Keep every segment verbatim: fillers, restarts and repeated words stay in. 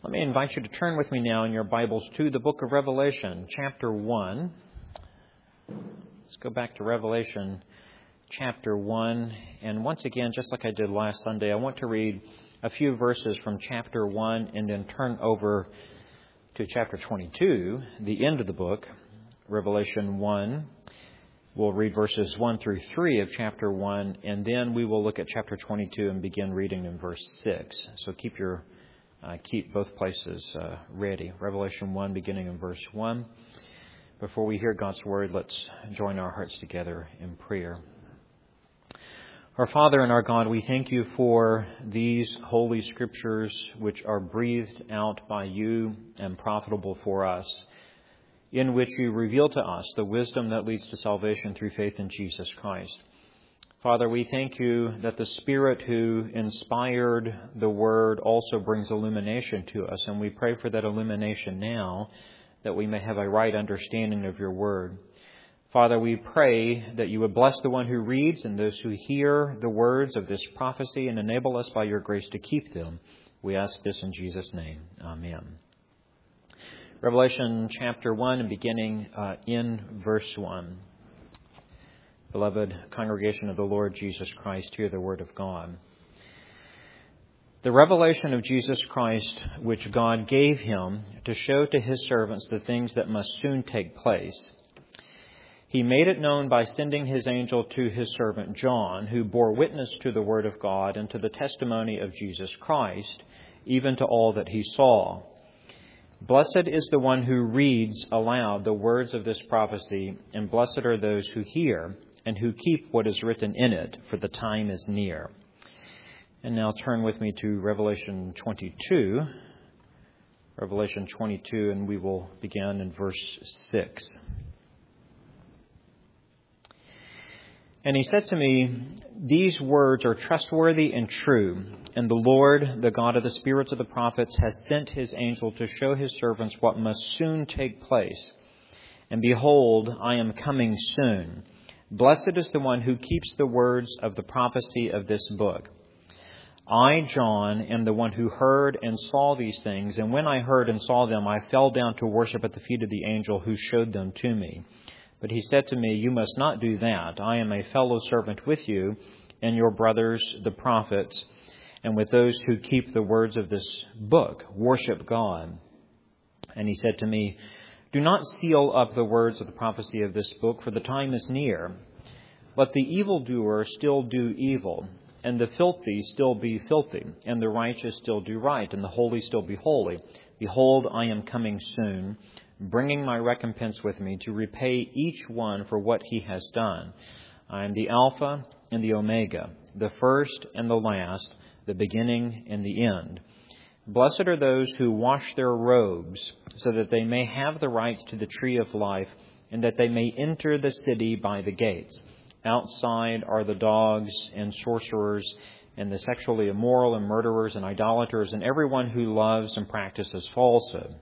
Let me invite you to turn with me now in your Bibles to the book of Revelation, chapter one. Let's go back to Revelation chapter one. And once again, just like I did last Sunday, I want to read a few verses from chapter one and then turn over to chapter twenty-two, the end of the book, Revelation one. We'll read verses one through three of chapter one, and then we will look at chapter twenty-two and begin reading in verse six. So keep your uh, keep both places uh, ready. Revelation one, beginning in verse one. Before we hear God's word, let's join our hearts together in prayer. Our Father and our God, we thank you for these holy scriptures which are breathed out by you and profitable for us, in which you reveal to us the wisdom that leads to salvation through faith in Jesus Christ. Father, we thank you that the Spirit who inspired the Word also brings illumination to us, and we pray for that illumination now, that we may have a right understanding of your Word. Father, we pray that you would bless the one who reads and those who hear the words of this prophecy and enable us by your grace to keep them. We ask this in Jesus' name. Amen. Revelation chapter one, and beginning uh, in verse one. Beloved congregation of the Lord Jesus Christ, hear the word of God. The revelation of Jesus Christ, which God gave him to show to his servants the things that must soon take place. He made it known by sending his angel to his servant John, who bore witness to the word of God and to the testimony of Jesus Christ, even to all that he saw. Blessed is the one who reads aloud the words of this prophecy, and blessed are those who hear and who keep what is written in it, for the time is near. And now turn with me to Revelation twenty-two. Revelation twenty-two, and we will begin in verse six. And he said to me, these words are trustworthy and true, and the Lord, the God of the spirits of the prophets, has sent his angel to show his servants what must soon take place. And behold, I am coming soon. Blessed is the one who keeps the words of the prophecy of this book. I, John, am the one who heard and saw these things, and when I heard and saw them, I fell down to worship at the feet of the angel who showed them to me. But he said to me, you must not do that. I am a fellow servant with you and your brothers, the prophets, and with those who keep the words of this book. Worship God. And he said to me, do not seal up the words of the prophecy of this book, for the time is near. Let the evildoer still do evil, and the filthy still be filthy, and the righteous still do right, and the holy still be holy. Behold, I am coming soon, bringing my recompense with me to repay each one for what he has done. I am the Alpha and the Omega, the first and the last, the beginning and the end. Blessed are those who wash their robes, so that they may have the right to the tree of life, and that they may enter the city by the gates. Outside are the dogs and sorcerers, and the sexually immoral and murderers and idolaters, and everyone who loves and practices falsehood.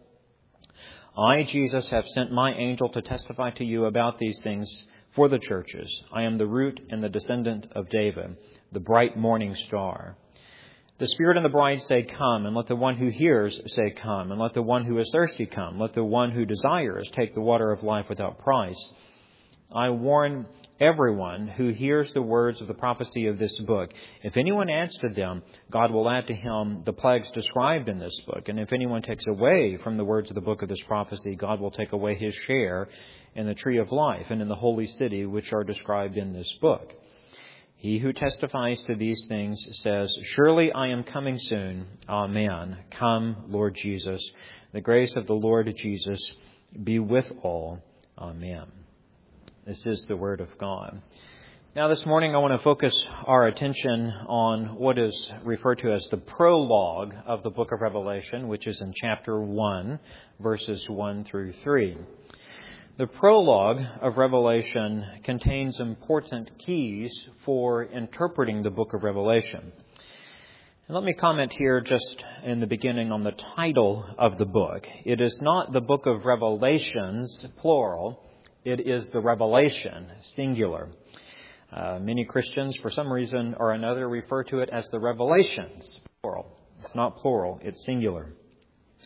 I, Jesus, have sent my angel to testify to you about these things for the churches. I am the root and the descendant of David, the bright morning star. The Spirit and the bride say, come, and let the one who hears say, come, and let the one who is thirsty come. Let the one who desires take the water of life without price. I warn everyone who hears the words of the prophecy of this book. If anyone adds to them, God will add to him the plagues described in this book. And if anyone takes away from the words of the book of this prophecy, God will take away his share in the tree of life and in the holy city which are described in this book. He who testifies to these things says, surely I am coming soon. Amen. Come, Lord Jesus. The grace of the Lord Jesus be with all. Amen. This is the word of God. Now this morning I want to focus our attention on what is referred to as the prologue of the book of Revelation, which is in chapter one, verses one through three. The prologue of Revelation contains important keys for interpreting the book of Revelation. And let me comment here just in the beginning on the title of the book. It is not the book of Revelations, plural. It is the Revelation, singular. Uh, many Christians, for some reason or another, refer to it as the Revelations, plural. It's not plural, it's singular.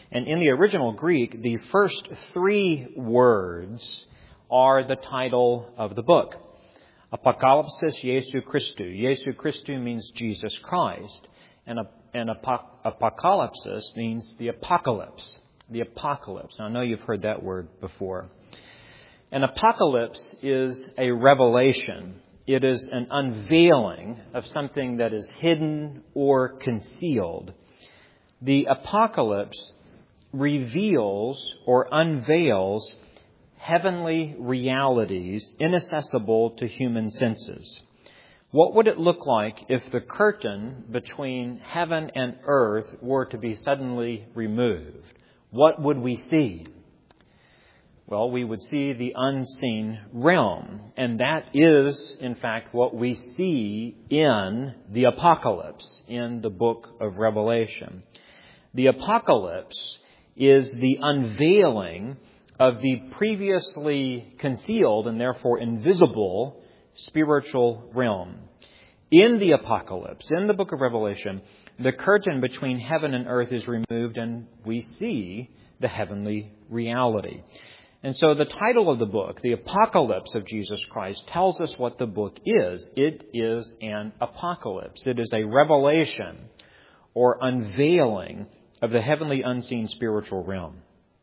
And in the original Greek, the first three words are the title of the book. Apocalypsis Jesu Christou. Jesu Christou means Jesus Christ. And, and apocalypsis means the apocalypse. The apocalypse. Now, I know you've heard that word before. An apocalypse is a revelation. It is an unveiling of something that is hidden or concealed. The apocalypse reveals or unveils heavenly realities inaccessible to human senses. What would it look like if the curtain between heaven and earth were to be suddenly removed? What would we see? Well, we would see the unseen realm. And that is, in fact, what we see in the apocalypse, in the book of Revelation. The apocalypse is the unveiling of the previously concealed and therefore invisible spiritual realm. In the apocalypse, in the book of Revelation, the curtain between heaven and earth is removed and we see the heavenly reality. And so the title of the book, The Apocalypse of Jesus Christ, tells us what the book is. It is an apocalypse. It is a revelation or unveiling of the heavenly unseen spiritual realm.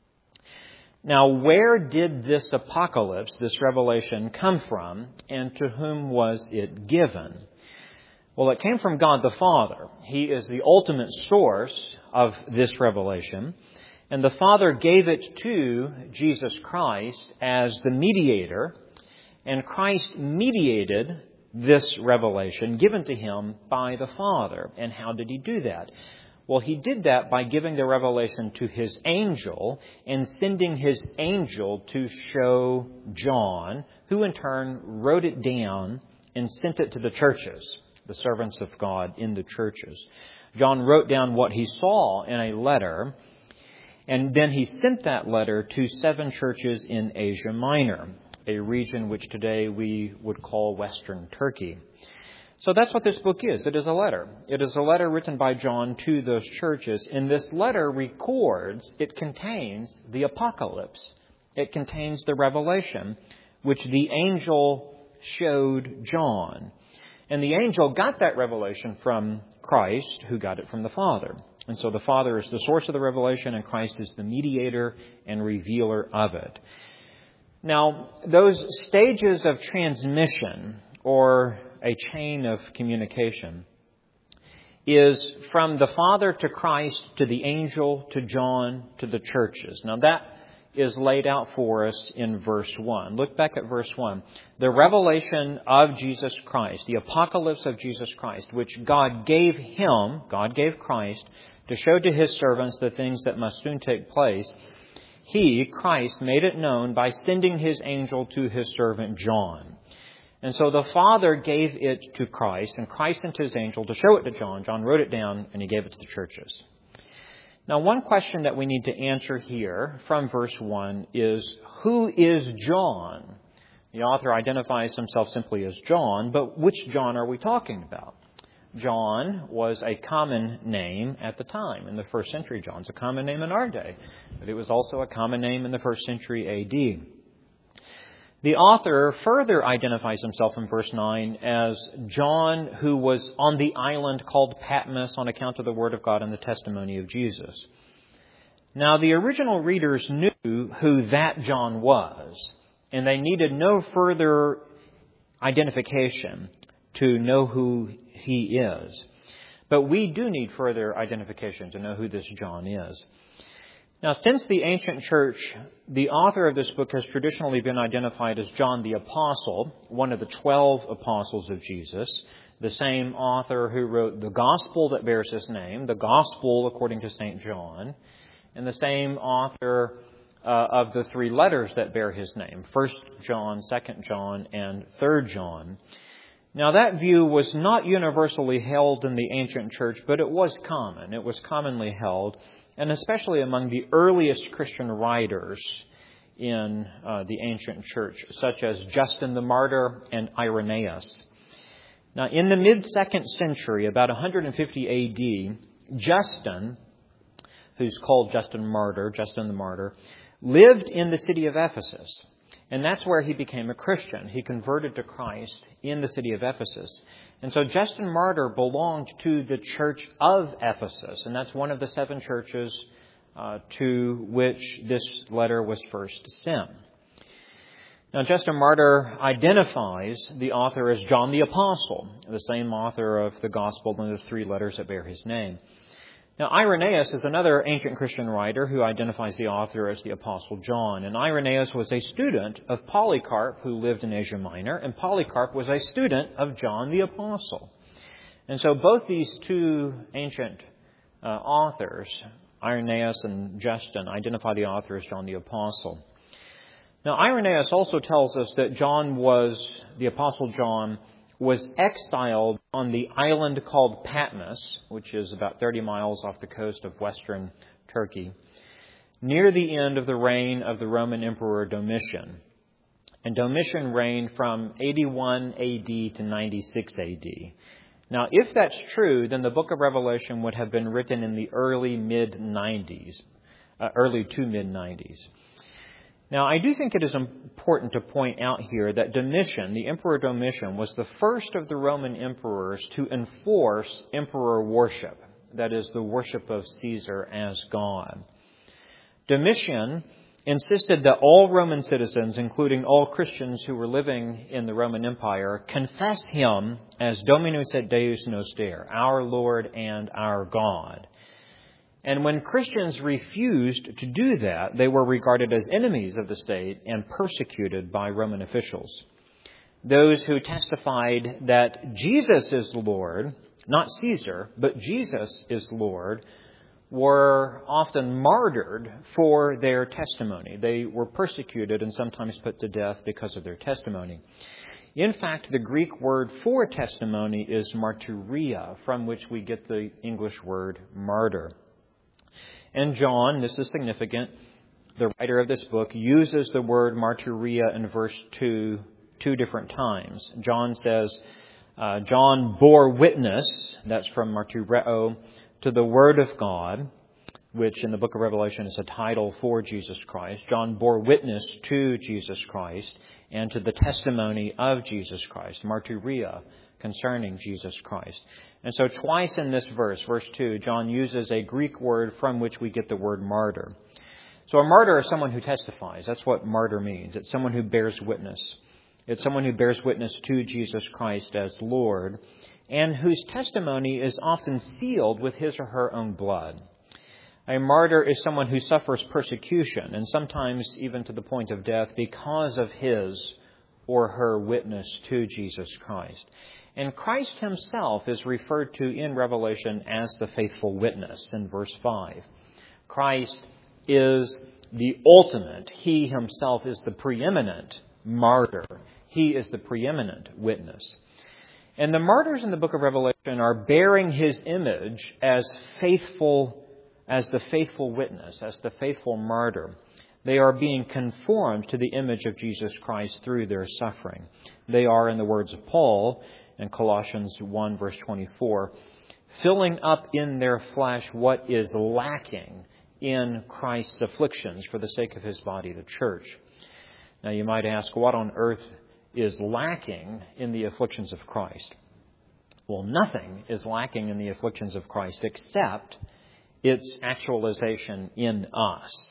Now, where did this apocalypse, this revelation, come from, and to whom was it given? Well, it came from God the Father. He is the ultimate source of this revelation, and the Father gave it to Jesus Christ as the mediator, and Christ mediated this revelation given to him by the Father. And how did he do that? Well, he did that by giving the revelation to his angel and sending his angel to show John, who in turn wrote it down and sent it to the churches, the servants of God in the churches. John wrote down what he saw in a letter, and then he sent that letter to seven churches in Asia Minor, a region which today we would call Western Turkey. So that's what this book is. It is a letter. It is a letter written by John to those churches. And this letter records, it contains the apocalypse. It contains the revelation which the angel showed John. And the angel got that revelation from Christ, who got it from the Father. And so the Father is the source of the revelation, and Christ is the mediator and revealer of it. Now, those stages of transmission, or a chain of communication, is from the Father to Christ, to the angel, to John, to the churches. Now that is laid out for us in verse one. Look back at verse one. The revelation of Jesus Christ, the apocalypse of Jesus Christ, which God gave him, God gave Christ, to show to his servants the things that must soon take place. He, Christ, made it known by sending his angel to his servant John. And so the Father gave it to Christ, and Christ sent his angel to show it to John. John wrote it down, and he gave it to the churches. Now, one question that we need to answer here from verse one is, who is John? The author identifies himself simply as John, but which John are we talking about? John was a common name at the time. In the first century, John's a common name in our day, but it was also a common name in the first century A D. The author further identifies himself in verse nine as John, who was on the island called Patmos on account of the Word of God and the testimony of Jesus. Now, the original readers knew who that John was, and they needed no further identification to know who he is. But we do need further identification to know who this John is. Now, since the ancient church, the author of this book has traditionally been identified as John the Apostle, one of the twelve apostles of Jesus, the same author who wrote the gospel that bears his name, the gospel according to Saint John, and the same author uh, of the three letters that bear his name, First John, Second John, and Third John. Now, that view was not universally held in the ancient church, but it was common. It was commonly held, and especially among the earliest Christian writers in uh, the ancient church, such as Justin the Martyr and Irenaeus. Now, in the mid-second century, about one hundred fifty A D, Justin who's called Justin Martyr, Justin the Martyr, lived in the city of Ephesus. And that's where he became a Christian. He converted to Christ in the city of Ephesus. And so Justin Martyr belonged to the church of Ephesus. And that's one of the seven churches uh, to which this letter was first sent. Now, Justin Martyr identifies the author as John the Apostle, the same author of the Gospel and the three letters that bear his name. Now, Irenaeus is another ancient Christian writer who identifies the author as the Apostle John. And Irenaeus was a student of Polycarp, who lived in Asia Minor, and Polycarp was a student of John the Apostle. And so both these two ancient uh, authors, Irenaeus and Justin, identify the author as John the Apostle. Now, Irenaeus also tells us that John was, the Apostle John, was exiled on the island called Patmos, which is about thirty miles off the coast of western Turkey, near the end of the reign of the Roman Emperor Domitian. And Domitian reigned from eighty-one A D to ninety-six A D. Now, if that's true, then the book of Revelation would have been written in the early mid-nineties, uh, early to mid-nineties. Now, I do think it is important to point out here that Domitian, the Emperor Domitian, was the first of the Roman emperors to enforce emperor worship, that is, the worship of Caesar as God. Domitian insisted that all Roman citizens, including all Christians who were living in the Roman Empire, confess him as Dominus et Deus Noster, our Lord and our God. And when Christians refused to do that, they were regarded as enemies of the state and persecuted by Roman officials. Those who testified that Jesus is Lord, not Caesar, but Jesus is Lord, were often martyred for their testimony. They were persecuted and sometimes put to death because of their testimony. In fact, the Greek word for testimony is martyria, from which we get the English word martyr. And John, this is significant, the writer of this book, uses the word martyria in verse two two different times. John says, uh, John bore witness, that's from martyreo, to the Word of God, which in the book of Revelation is a title for Jesus Christ. John bore witness to Jesus Christ and to the testimony of Jesus Christ, martyria, concerning Jesus Christ. And so twice in this verse, verse two, John uses a Greek word from which we get the word martyr. So a martyr is someone who testifies. That's what martyr means. It's someone who bears witness. It's someone who bears witness to Jesus Christ as Lord, and whose testimony is often sealed with his or her own blood. A martyr is someone who suffers persecution, and sometimes even to the point of death, because of his or her witness to Jesus Christ. And Christ himself is referred to in Revelation as the faithful witness in verse five. Christ is the ultimate. He himself is the preeminent martyr. He is the preeminent witness. And the martyrs in the book of Revelation are bearing his image as faithful, as the faithful witness, as the faithful martyr. They are being conformed to the image of Jesus Christ through their suffering. They are, in the words of Paul in Colossians one, verse twenty-four, filling up in their flesh what is lacking in Christ's afflictions for the sake of his body, the church. Now you might ask, what on earth is lacking in the afflictions of Christ? Well, nothing is lacking in the afflictions of Christ except its actualization in us.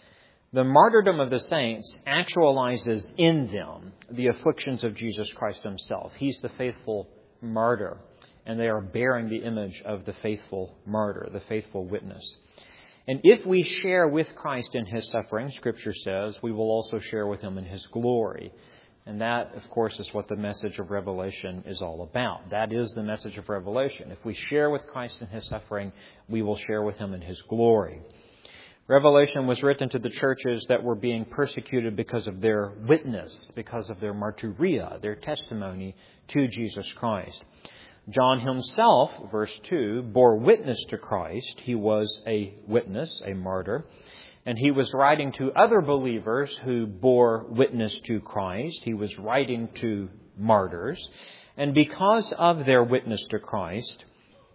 The martyrdom of the saints actualizes in them the afflictions of Jesus Christ himself. He's the faithful martyr, and they are bearing the image of the faithful martyr, the faithful witness. And if we share with Christ in his suffering, Scripture says, we will also share with him in his glory. And that, of course, is what the message of Revelation is all about. That is the message of Revelation. If we share with Christ in his suffering, we will share with him in his glory. Revelation was written to the churches that were being persecuted because of their witness, because of their martyria, their testimony to Jesus Christ. John himself, verse two, bore witness to Christ. He was a witness, a martyr. And he was writing to other believers who bore witness to Christ. He was writing to martyrs. And because of their witness to Christ,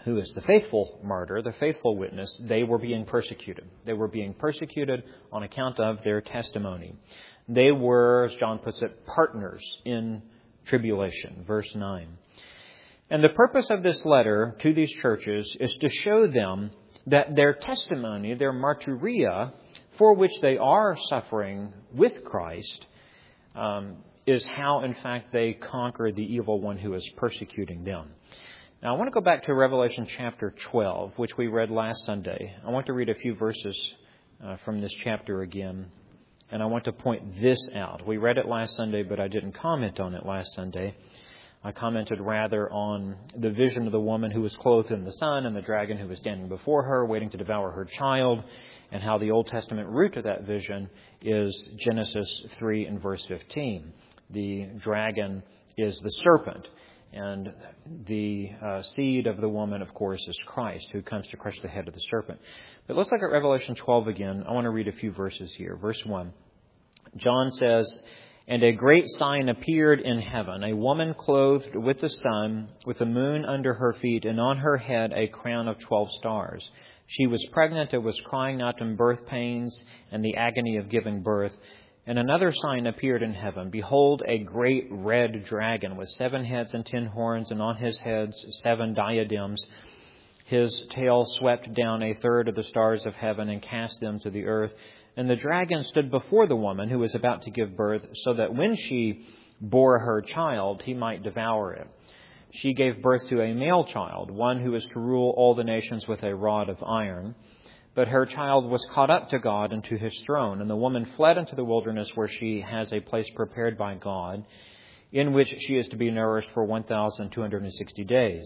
who is the faithful martyr, the faithful witness, they were being persecuted. They were being persecuted on account of their testimony. They were, as John puts it, partners in tribulation. Verse nine. And the purpose of this letter to these churches is to show them that their testimony, their martyria, for which they are suffering with Christ, um, is how, in fact, they conquer the evil one who is persecuting them. Now, I want to go back to Revelation chapter twelve, which we read last Sunday. I want to read a few verses uh, from this chapter again, and I want to point this out. We read it last Sunday, but I didn't comment on it last Sunday. I commented rather on the vision of the woman who was clothed in the sun and the dragon who was standing before her, waiting to devour her child, and how the Old Testament root of that vision is Genesis three and verse fifteen. The dragon is the serpent. And the uh, seed of the woman, of course, is Christ, who comes to crush the head of the serpent. But let's look at Revelation twelve again. I want to read a few verses here. Verse one. John says, "And a great sign appeared in heaven, a woman clothed with the sun, with the moon under her feet, and on her head a crown of twelve stars. She was pregnant and was crying out in birth pains and the agony of giving birth. And another sign appeared in heaven. Behold, a great red dragon with seven heads and ten horns, and on his heads seven diadems. His tail swept down a third of the stars of heaven and cast them to the earth. And the dragon stood before the woman who was about to give birth, so that when she bore her child, he might devour it. She gave birth to a male child, one who is to rule all the nations with a rod of iron. But her child was caught up to God and to his throne, and the woman fled into the wilderness where she has a place prepared by God, in which she is to be nourished for one thousand two hundred sixty days.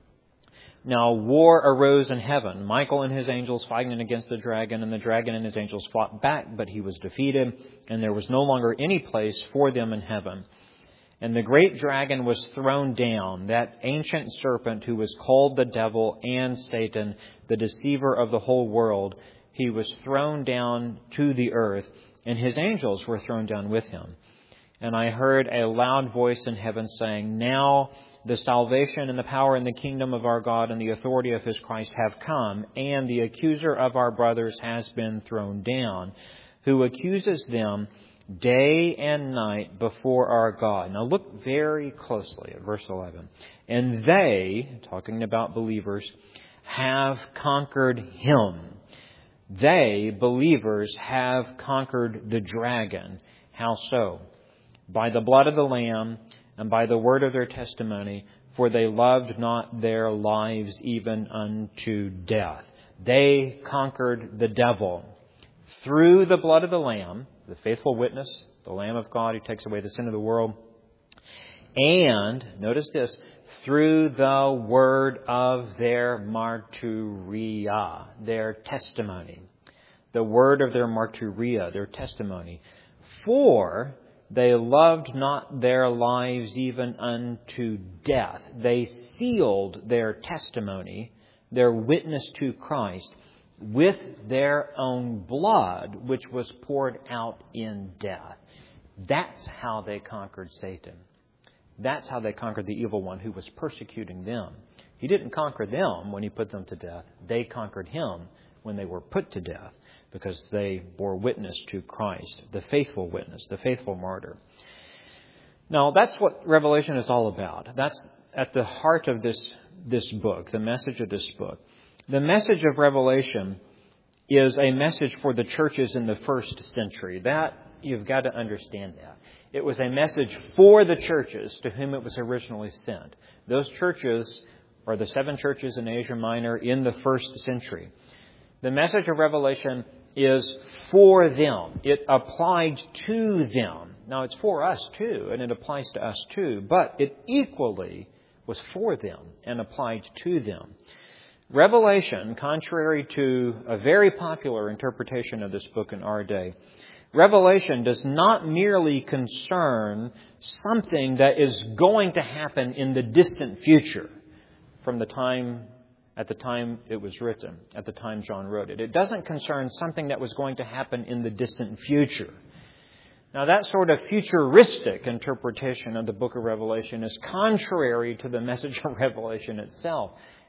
Now war arose in heaven, Michael and his angels fighting against the dragon, and the dragon and his angels fought back, but he was defeated, and there was no longer any place for them in heaven. And the great dragon was thrown down, that ancient serpent who was called the devil and Satan, the deceiver of the whole world. He was thrown down to the earth, and his angels were thrown down with him. And I heard a loud voice in heaven saying, Now the salvation and the power and the kingdom of our God and the authority of his Christ have come, and the accuser of our brothers has been thrown down, who accuses them day and night before our God. Now look very closely at verse eleven. And they, talking about believers, have conquered him. They, believers, have conquered the dragon. How so? By the blood of the Lamb and by the word of their testimony, for they loved not their lives even unto death. They conquered the devil through the blood of the Lamb, the faithful witness, the Lamb of God who takes away the sin of the world. And, notice this, through the word of their martyria, their testimony. The word of their martyria, their testimony. For they loved not their lives even unto death. They sealed their testimony, their witness to Christ, with their own blood, which was poured out in death. That's how they conquered Satan. That's how they conquered the evil one who was persecuting them. He didn't conquer them when he put them to death. They conquered him when they were put to death, because they bore witness to Christ, the faithful witness, the faithful martyr. Now, that's what Revelation is all about. That's at the heart of this, this book, the message of this book. The message of Revelation is a message for the churches in the first century. That, you've got to understand that. It was a message for the churches to whom it was originally sent. Those churches are the seven churches in Asia Minor in the first century. The message of Revelation is for them. It applied to them. Now, it's for us too, and it applies to us too, but it equally was for them and applied to them. Revelation, contrary to a very popular interpretation of this book in our day, Revelation does not merely concern something that is going to happen in the distant future from the time, at the time it was written, at the time John wrote it. It doesn't concern something that was going to happen in the distant future. Now, that sort of futuristic interpretation of the book of Revelation is contrary to the message of Revelation itself.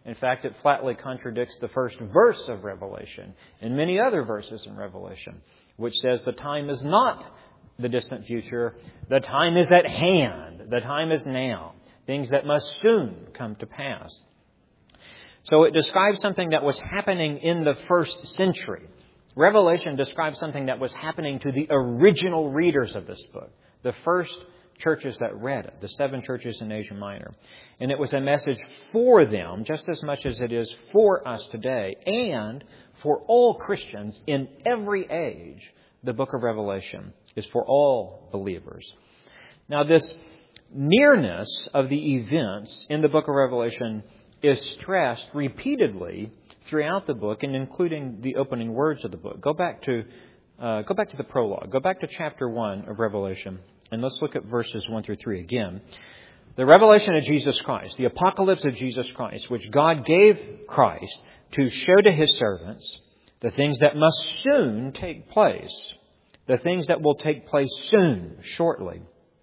In fact, it flatly contradicts the first verse of Revelation and many other verses in Revelation, which says the time is not the distant future. The time is at hand. The time is now. Things that must soon come to pass. So it describes something that was happening in the first century. Revelation describes something that was happening to the original readers of this book, the first churches that read it, the seven churches in Asia Minor. And it was a message for them just as much as it is for us today, and for all Christians in every age. The book of Revelation is for all believers. Now, this nearness of the events in the book of Revelation is stressed repeatedly throughout the book, and including the opening words of the book. Go back to uh, go back to the prologue. Go back to chapter one of Revelation, and let's look at verses one through three again. The revelation of Jesus Christ, the apocalypse of Jesus Christ, which God gave Christ to show to His servants the things that must soon take place, the things that will take place soon, shortly.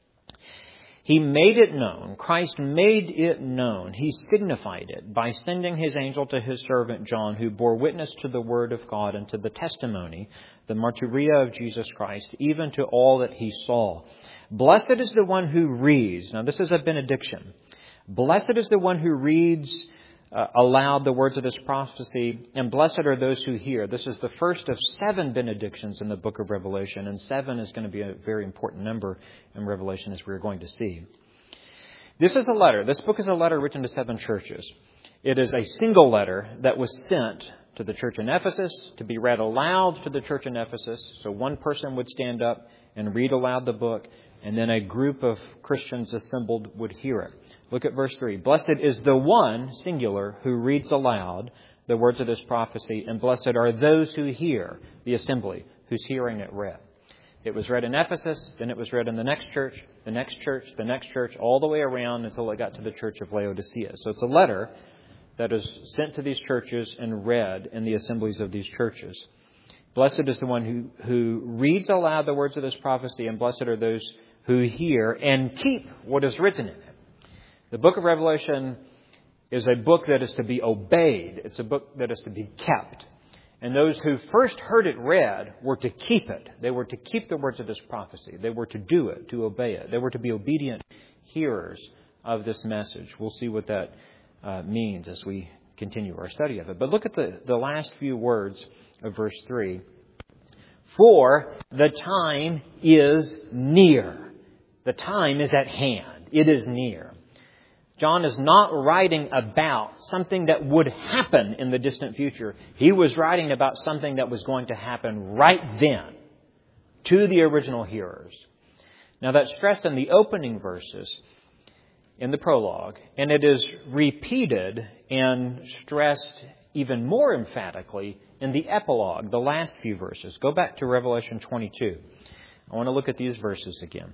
He made it known. Christ made it known. He signified it by sending His angel to His servant John, who bore witness to the word of God and to the testimony, the martyria of Jesus Christ, even to all that He saw. Blessed is the one who reads. Now, this is a benediction. Blessed is the one who reads uh, aloud the words of this prophecy, and blessed are those who hear. This is the first of seven benedictions in the book of Revelation, and seven is going to be a very important number in Revelation, as we're going to see. This is a letter. This book is a letter written to seven churches. It is a single letter that was sent to the church in Ephesus to be read aloud to the church in Ephesus. So one person would stand up and read aloud the book, and then a group of Christians assembled would hear it. Look at verse three. Blessed is the one, singular, who reads aloud the words of this prophecy, and blessed are those who hear, the assembly, who's hearing it read. It was read in Ephesus, then it was read in the next church, the next church, the next church, all the way around until it got to the church of Laodicea. So it's a letter that is sent to these churches and read in the assemblies of these churches. Blessed is the one who, who reads aloud the words of this prophecy, and blessed are those who hear and keep what is written in it. The book of Revelation is a book that is to be obeyed. It's a book that is to be kept. And those who first heard it read were to keep it. They were to keep the words of this prophecy. They were to do it, to obey it. They were to be obedient hearers of this message. We'll see what that uh, means as we continue our study of it. But look at the, the last few words of verse three. For the time is near. The time is at hand. It is near. John is not writing about something that would happen in the distant future. He was writing about something that was going to happen right then to the original hearers. Now, that's stressed in the opening verses in the prologue, and it is repeated and stressed even more emphatically in the epilogue, the last few verses. Go back to Revelation twenty-two. I want to look at these verses again.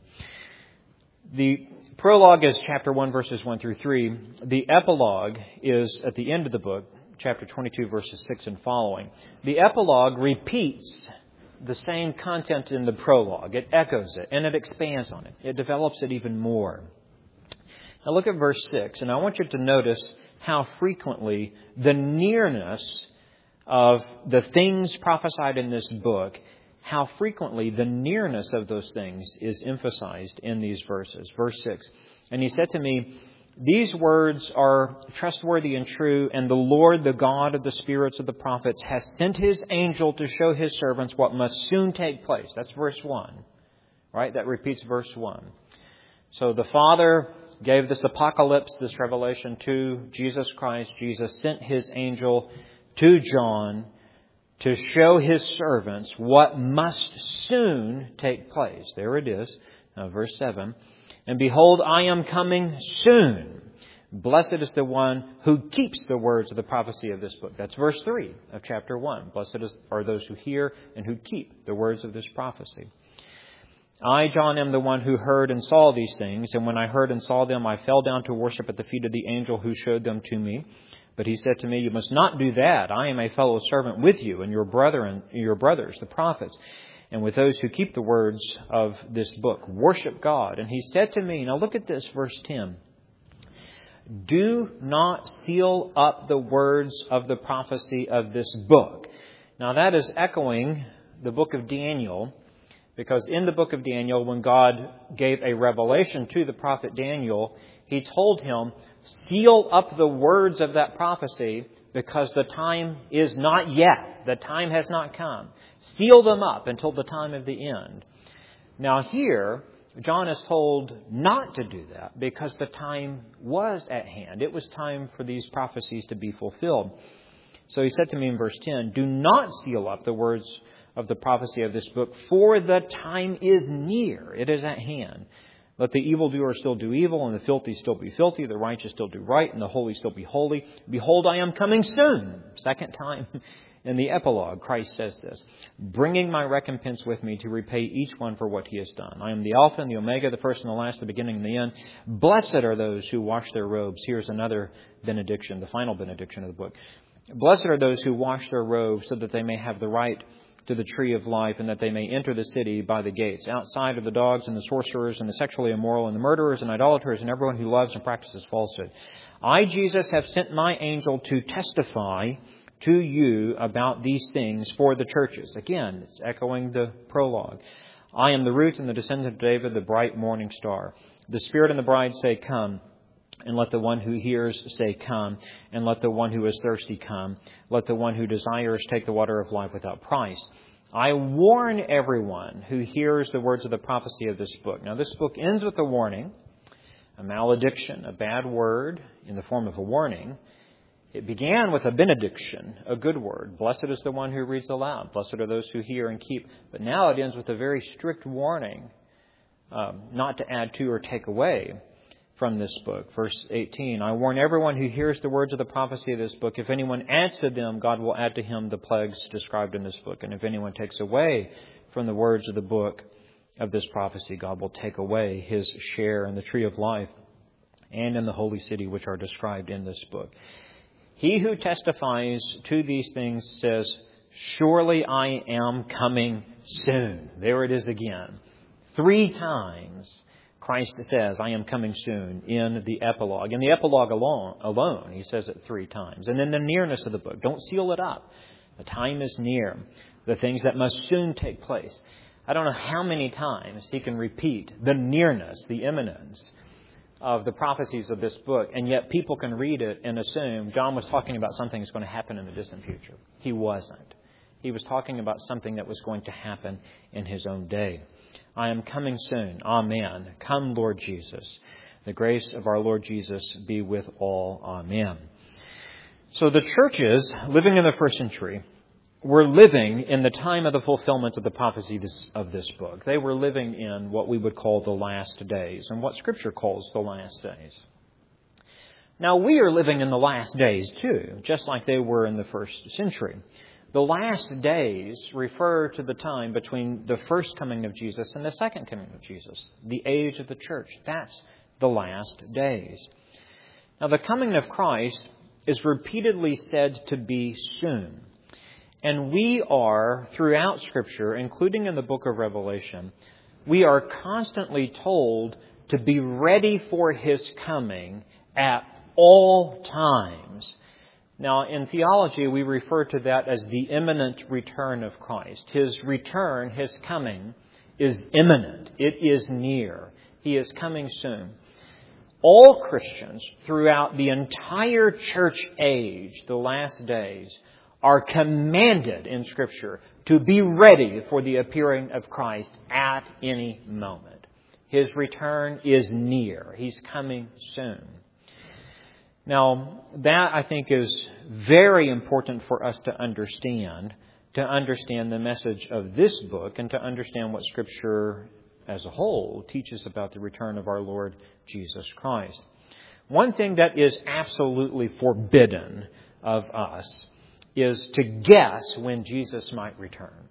The prologue is chapter one, verses one through three. The epilogue is at the end of the book, chapter twenty-two, verses six and following. The epilogue repeats the same content in the prologue. It echoes it, and it expands on it. It develops it even more. Now look at verse six, and I want you to notice how frequently the nearness of the things prophesied in this book, how frequently the nearness of those things is emphasized in these verses. Verse six, and he said to me, these words are trustworthy and true, and the Lord, the God of the spirits of the prophets, has sent His angel to show His servants what must soon take place. That's verse one, right? That repeats verse one. So the Father gave this apocalypse, this revelation to Jesus Christ. Jesus sent His angel to John to show His servants what must soon take place. There it is, uh, verse seven. And behold, I am coming soon. Blessed is the one who keeps the words of the prophecy of this book. That's verse three of chapter one. Blessed are those who hear and who keep the words of this prophecy. I, John, am the one who heard and saw these things. And when I heard and saw them, I fell down to worship at the feet of the angel who showed them to me. But he said to me, you must not do that. I am a fellow servant with you and your brother and your brothers, the prophets, and with those who keep the words of this book. Worship God. And he said to me, now look at this, verse ten. do not seal up the words of the prophecy of this book. Now that is echoing the book of Daniel, because in the book of Daniel, when God gave a revelation to the prophet Daniel, He told him, seal up the words of that prophecy because the time is not yet. The time has not come. Seal them up until the time of the end. Now here, John is told not to do that because the time was at hand. It was time for these prophecies to be fulfilled. So he said to me in verse ten, do not seal up the words of the prophecy of this book, for the time is near. It is at hand. Let the evildoer still do evil, and the filthy still be filthy, the righteous still do right, and the holy still be holy. Behold, I am coming soon. Second time in the epilogue, Christ says this, bringing my recompense with me to repay each one for what he has done. I am the Alpha and the Omega, the first and the last, the beginning and the end. Blessed are those who wash their robes. Here's another benediction, the final benediction of the book. Blessed are those who wash their robes so that they may have the right to the tree of life, and that they may enter the city by the gates. Outside are the dogs and the sorcerers and the sexually immoral and the murderers and idolaters and everyone who loves and practices falsehood. I, Jesus, have sent my angel to testify to you about these things for the churches. Again, it's echoing the prologue. I am the root and the descendant of David, the bright morning star. The Spirit and the bride say, come. And let the one who hears say, come. And let the one who is thirsty come. Let the one who desires take the water of life without price. I warn everyone who hears the words of the prophecy of this book. Now, this book ends with a warning, a malediction, a bad word in the form of a warning. It began with a benediction, a good word. Blessed is the one who reads aloud. Blessed are those who hear and keep. But now it ends with a very strict warning, um, not to add to or take away from this book. Verse eighteen, I warn everyone who hears the words of the prophecy of this book. If anyone adds to them, God will add to him the plagues described in this book. And if anyone takes away from the words of the book of this prophecy, God will take away his share in the tree of life and in the holy city which are described in this book. He who testifies to these things says, surely I am coming soon. There it is again. Three times Christ says, I am coming soon in the epilogue. In the epilogue alone, alone, he says it three times. And then the nearness of the book. Don't seal it up. The time is near. The things that must soon take place. I don't know how many times he can repeat the nearness, the imminence of the prophecies of this book. And yet people can read it and assume John was talking about something that's going to happen in the distant future. He wasn't. He was talking about something that was going to happen in his own day. I am coming soon. Amen. Come, Lord Jesus. The grace of our Lord Jesus be with all. Amen. So the churches living in the first century were living in the time of the fulfillment of the prophecy of this book. They were living in what we would call the last days, and what Scripture calls the last days. Now, we are living in the last days too, just like they were in the first century. The last days refer to the time between the first coming of Jesus and the second coming of Jesus, the age of the church. That's the last days. Now, the coming of Christ is repeatedly said to be soon. And we are, throughout Scripture, including in the book of Revelation, we are constantly told to be ready for His coming at all times. Now, in theology, we refer to that as the imminent return of Christ. His return, His coming, is imminent. It is near. He is coming soon. All Christians throughout the entire church age, the last days, are commanded in Scripture to be ready for the appearing of Christ at any moment. His return is near. He's coming soon. Now, that I think is very important for us to understand, to understand the message of this book and to understand what Scripture as a whole teaches about the return of our Lord Jesus Christ. One thing that is absolutely forbidden of us is to guess when Jesus might return.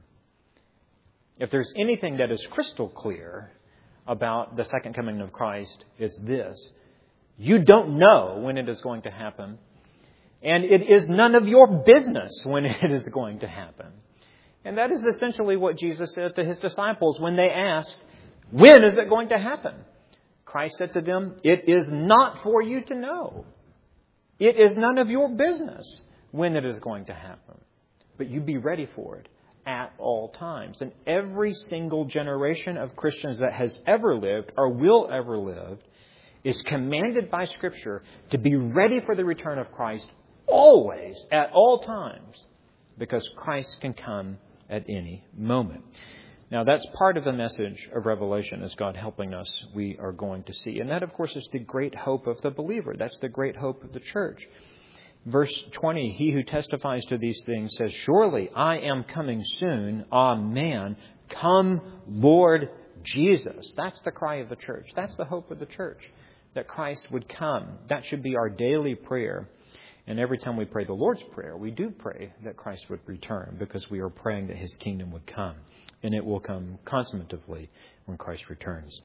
If there's anything that is crystal clear about the second coming of Christ, it's this. You don't know when it is going to happen, and it is none of your business when it is going to happen. And that is essentially what Jesus said to His disciples when they asked, when is it going to happen? Christ said to them, "It is not for you to know. It is none of your business when it is going to happen. But you be ready for it at all times." And every single generation of Christians that has ever lived or will ever live is commanded by Scripture to be ready for the return of Christ always, at all times, because Christ can come at any moment. Now, that's part of the message of Revelation, is God helping us, we are going to see. And that, of course, is the great hope of the believer. That's the great hope of the church. Verse twenty, he who testifies to these things says, "Surely I am coming soon. Amen. Come, Lord Jesus." That's the cry of the church. That's the hope of the church, that Christ would come. That should be our daily prayer. And every time we pray the Lord's Prayer, we do pray that Christ would return, because we are praying that His kingdom would come. And it will come consummatively when Christ returns.